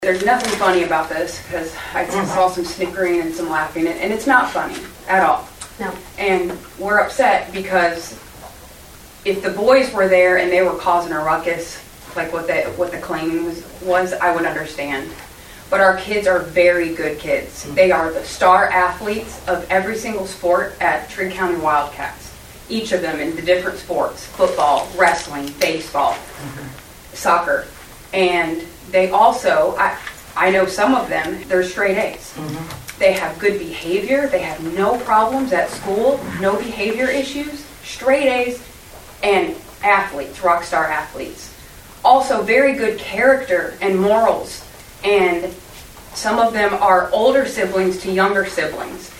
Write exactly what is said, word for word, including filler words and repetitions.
There's nothing funny about this because I just saw some snickering and some laughing, and it's not funny at all. No. And we're upset because if the boys were there and they were causing a ruckus, like what the what the claiming was, was I would understand. But our kids are very good kids. They are the star athletes of every single sport at Trigg County Wildcats. Each of them in the different sports: football, wrestling, baseball, mm-hmm. soccer. And they also, I, I know some of them, they're straight A's. Mm-hmm. They have good behavior. They have no problems at school, no behavior issues, straight A's, and athletes, rock star athletes. Also very good character and morals. And some of them are older siblings to younger siblings.